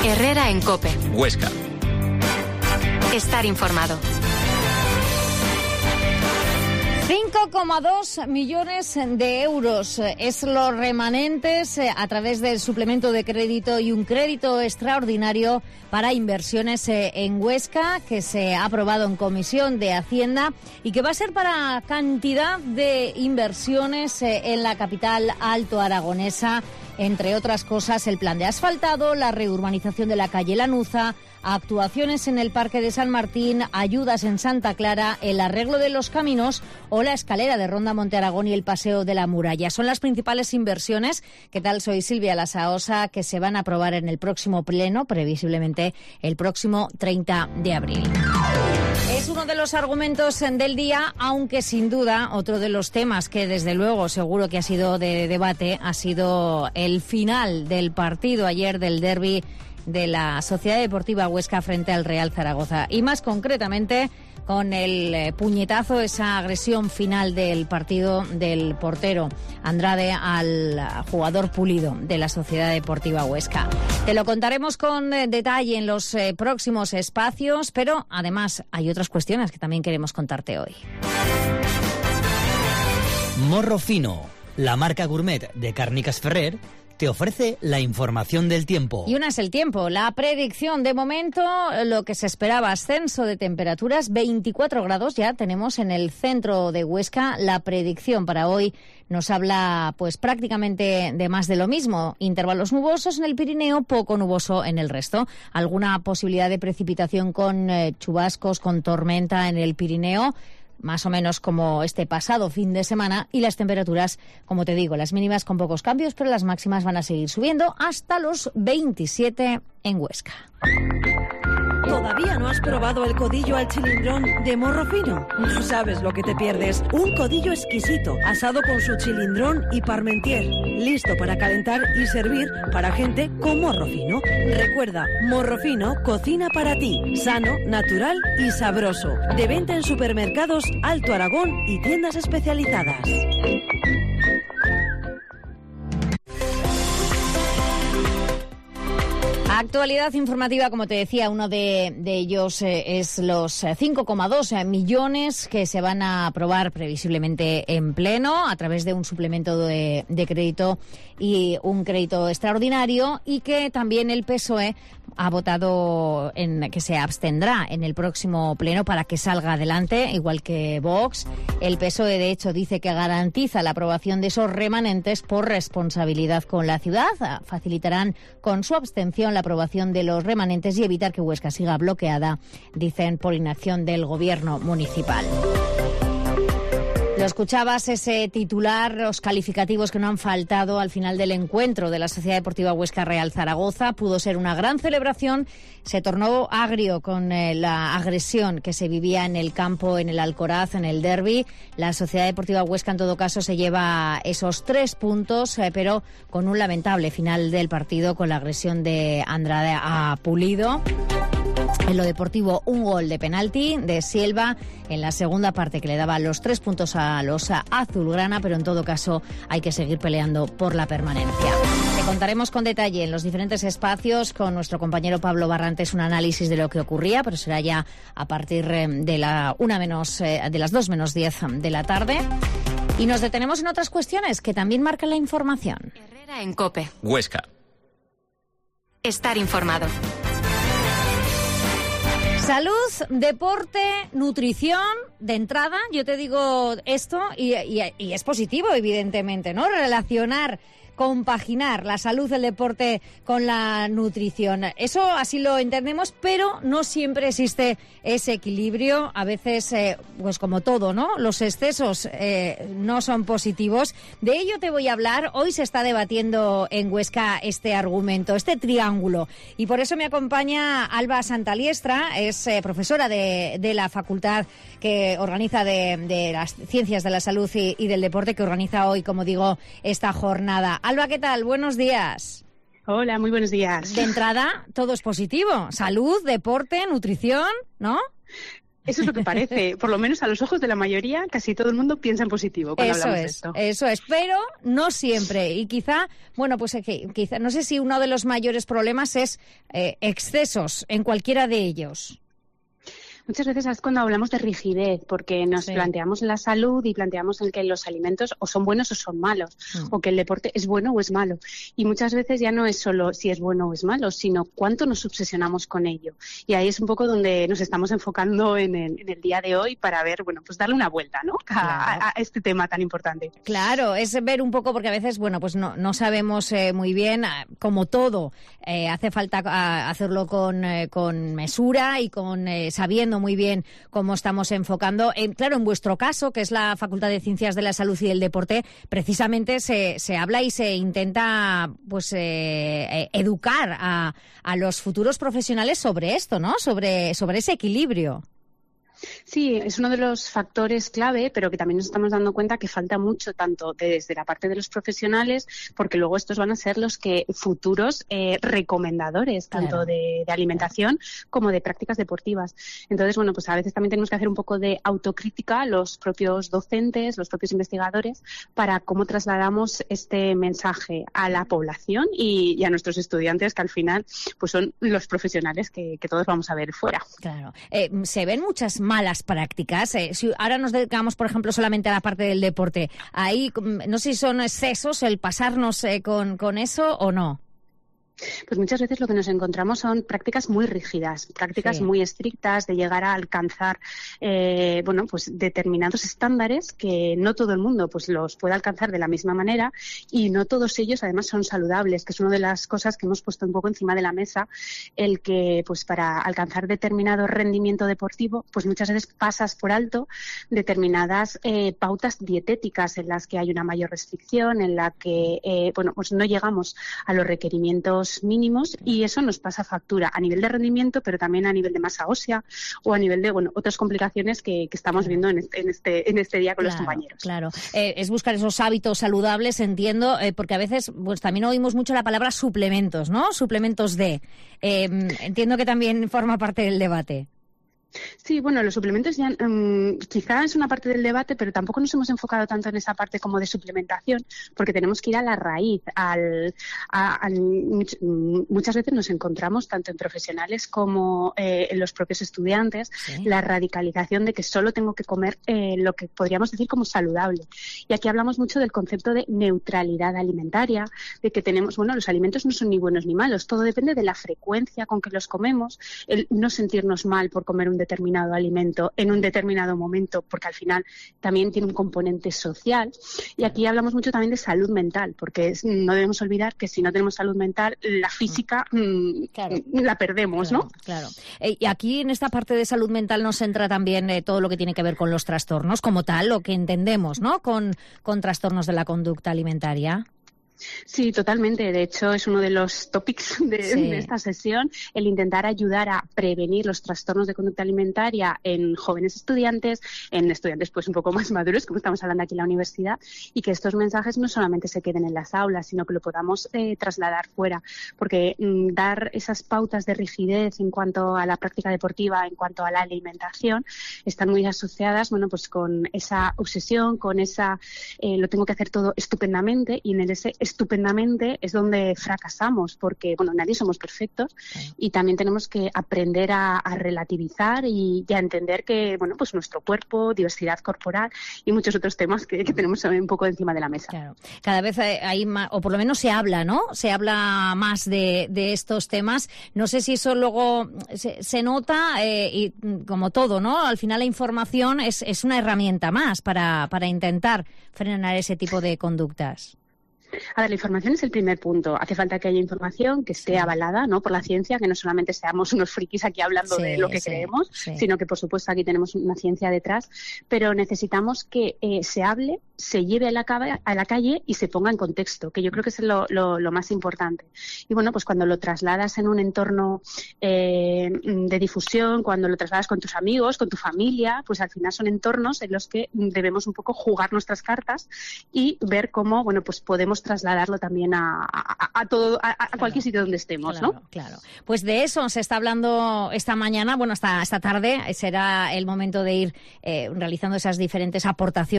Herrera en COPE. Huesca. Estar informado. 5,2 millones de euros es los remanentes a través del suplemento de crédito y un crédito extraordinario para inversiones en Huesca, que se ha aprobado en Comisión de Hacienda y que va a ser para cantidad de inversiones en la capital altoaragonesa, entre otras cosas el plan de asfaltado, la reurbanización de la calle Lanuza, actuaciones en el Parque de San Martín, ayudas en Santa Clara, el arreglo de los caminos o la escalera de Ronda Monte Aragón y el Paseo de la Muralla. Son las principales inversiones, ¿qué tal? Soy Silvia Lasaosa, que se van a aprobar en el próximo pleno, previsiblemente el próximo 30 de abril. Es uno de los argumentos del día, aunque sin duda otro de los temas que desde luego seguro que ha sido de debate ha sido el final del partido ayer del derbi de la Sociedad Deportiva Huesca frente al Real Zaragoza, y más concretamente con el puñetazo, esa agresión final del partido del portero Andrade al jugador Pulido de la Sociedad Deportiva Huesca. Te lo contaremos con detalle en los próximos espacios, pero además hay otras cuestiones que también queremos contarte hoy. Morro Fino, la marca gourmet de Càrniques Ferrer, te ofrece la información del tiempo. Y una es el tiempo. La predicción, de momento, lo que se esperaba, ascenso de temperaturas, 24 grados ya tenemos en el centro de Huesca. La predicción para hoy nos habla pues prácticamente de más de lo mismo. Intervalos nubosos en el Pirineo, poco nuboso en el resto. Alguna posibilidad de precipitación con chubascos, con tormenta en el Pirineo, más o menos como este pasado fin de semana, y las temperaturas, como te digo, las mínimas con pocos cambios, pero las máximas van a seguir subiendo hasta los 27 en Huesca. ¿Todavía no has probado el codillo al chilindrón de Morro Fino? No sabes lo que te pierdes. Un codillo exquisito, asado con su chilindrón y parmentier, listo para calentar y servir para gente con morro fino. Recuerda, Morro Fino cocina para ti, sano, natural y sabroso. De venta en supermercados Alto Aragón y tiendas especializadas. Actualidad informativa, como te decía, uno de ellos es los 5,2 millones que se van a aprobar previsiblemente en pleno a través de un suplemento de crédito y un crédito extraordinario, y que también el PSOE ha votado en que se abstendrá en el próximo pleno para que salga adelante, igual que Vox. El PSOE, de hecho, dice que garantiza la aprobación de esos remanentes por responsabilidad con la ciudad. Facilitarán con su abstención la aprobación de los remanentes y evitar que Huesca siga bloqueada, dicen, por inacción del gobierno municipal. Lo escuchabas, ese titular, los calificativos que no han faltado al final del encuentro de la Sociedad Deportiva Huesca Real Zaragoza. Pudo ser una gran celebración, se tornó agrio con la agresión que se vivía en el campo, en el Alcoraz, en el derbi. La Sociedad Deportiva Huesca, en todo caso, se lleva esos 3 puntos, pero con un lamentable final del partido, con la agresión de Andrade a Pulido. En lo deportivo, un gol de penalti de Silva en la segunda parte que le daba los 3 puntos a los azulgrana, pero en todo caso hay que seguir peleando por la permanencia. Te contaremos con detalle en los diferentes espacios con nuestro compañero Pablo Barrantes un análisis de lo que ocurría, pero será ya a partir de las 2 menos 10 de la tarde. Y nos detenemos en otras cuestiones que también marcan la información. Herrera en COPE. Huesca. Estar informado. Salud, deporte, nutrición, de entrada, yo te digo esto y es positivo, evidentemente, ¿no? Relacionar, compaginar la salud, el deporte con la nutrición. Eso así lo entendemos, pero no siempre existe ese equilibrio. A veces, pues como todo, ¿no? Los excesos no son positivos. De ello te voy a hablar. Hoy se está debatiendo en Huesca este argumento, este triángulo. Y por eso me acompaña Alba Santaliestra, es profesora de la facultad que organiza de las ciencias de la salud y del deporte, que organiza hoy, como digo, esta jornada. Alba, ¿qué tal? Buenos días. Hola, muy buenos días. De entrada, todo es positivo. Salud, deporte, nutrición, ¿no? Eso es lo que parece, por lo menos a los ojos de la mayoría, casi todo el mundo piensa en positivo cuando hablamos de esto. Eso es, pero no siempre. Y quizá, quizá, no sé si uno de los mayores problemas es excesos en cualquiera de ellos. Muchas veces es cuando hablamos de rigidez, porque nos planteamos la salud y planteamos el que los alimentos o son buenos o son malos, o que el deporte es bueno o es malo. Y muchas veces ya no es solo si es bueno o es malo, sino cuánto nos obsesionamos con ello. Y ahí es un poco donde nos estamos enfocando en el día de hoy para ver, pues darle una vuelta, ¿no? A este tema tan importante. Claro, es ver un poco, porque a veces, pues no sabemos muy bien, como todo, hace falta hacerlo con mesura y con sabiendo muy bien cómo estamos enfocando. Claro, en vuestro caso, que es la Facultad de Ciencias de la Salud y del Deporte, precisamente se habla y se intenta educar a los futuros profesionales sobre esto, ¿no? Sobre ese equilibrio. Sí, es uno de los factores clave, pero que también nos estamos dando cuenta que falta mucho, tanto desde la parte de los profesionales, porque luego estos van a ser los que futuros recomendadores, tanto de alimentación como de prácticas deportivas. Entonces, pues a veces también tenemos que hacer un poco de autocrítica los propios docentes, los propios investigadores, para cómo trasladamos este mensaje a la población y a nuestros estudiantes, que al final pues son los profesionales que todos vamos a ver fuera. Claro. Se ven muchas malas prácticas. Si ahora nos dedicamos, por ejemplo, solamente a la parte del deporte, ahí no sé si son excesos el pasarnos con eso o no. Pues muchas veces lo que nos encontramos son prácticas muy rígidas, prácticas muy estrictas de llegar a alcanzar pues determinados estándares que no todo el mundo pues los puede alcanzar de la misma manera, y no todos ellos además son saludables, que es una de las cosas que hemos puesto un poco encima de la mesa, el que pues para alcanzar determinado rendimiento deportivo pues muchas veces pasas por alto determinadas pautas dietéticas en las que hay una mayor restricción, en la que pues no llegamos a los requerimientos mínimos, y eso nos pasa factura a nivel de rendimiento, pero también a nivel de masa ósea o a nivel de otras complicaciones que estamos viendo en este día con los compañeros. Claro, es buscar esos hábitos saludables, entiendo, porque a veces pues también oímos mucho la palabra suplementos, ¿no? Suplementos de. Entiendo que también forma parte del debate. Sí, los suplementos ya quizá es una parte del debate, pero tampoco nos hemos enfocado tanto en esa parte como de suplementación, porque tenemos que ir a la raíz. Muchas veces nos encontramos, tanto en profesionales como en los propios estudiantes, la radicalización de que solo tengo que comer lo que podríamos decir como saludable. Y aquí hablamos mucho del concepto de neutralidad alimentaria, de que tenemos, los alimentos no son ni buenos ni malos, todo depende de la frecuencia con que los comemos, el no sentirnos mal por comer un determinado alimento en un determinado momento, porque al final también tiene un componente social. Y aquí hablamos mucho también de salud mental, porque no debemos olvidar que si no tenemos salud mental, la física la perdemos, ¿no? Claro. Y aquí en esta parte de salud mental nos entra también todo lo que tiene que ver con los trastornos como tal, lo que entendemos, ¿no? Con trastornos de la conducta alimentaria. Sí, totalmente. De hecho, es uno de los topics de esta sesión, el intentar ayudar a prevenir los trastornos de conducta alimentaria en jóvenes estudiantes, en estudiantes pues un poco más maduros, como estamos hablando aquí en la universidad, y que estos mensajes no solamente se queden en las aulas, sino que lo podamos trasladar fuera, porque dar esas pautas de rigidez en cuanto a la práctica deportiva, en cuanto a la alimentación, están muy asociadas, pues con esa obsesión, con esa lo tengo que hacer todo estupendamente, y en ese estupendamente es donde fracasamos, porque nadie somos perfectos, y también tenemos que aprender a relativizar y a entender que pues nuestro cuerpo, diversidad corporal y muchos otros temas que tenemos un poco encima de la mesa. Claro. Cada vez hay más, o por lo menos se habla, ¿no? Se habla más de estos temas. No sé si eso luego se nota, y como todo, ¿no? Al final la información es una herramienta más para intentar frenar ese tipo de conductas. A ver, la información es el primer punto. Hace falta que haya información que esté avalada, ¿no?, por la ciencia, que no solamente seamos unos frikis aquí hablando de lo que creemos, sino que, por supuesto, aquí tenemos una ciencia detrás. Pero necesitamos que se hable, se lleve a la calle y se ponga en contexto, que yo creo que es lo más importante. Y pues cuando lo trasladas en un entorno de difusión, cuando lo trasladas con tus amigos, con tu familia, pues al final son entornos en los que debemos un poco jugar nuestras cartas y ver cómo, pues podemos podemos trasladarlo también a cualquier sitio donde estemos, claro, ¿no? Claro. Pues de eso se está hablando esta mañana, esta tarde será el momento de ir realizando esas diferentes aportaciones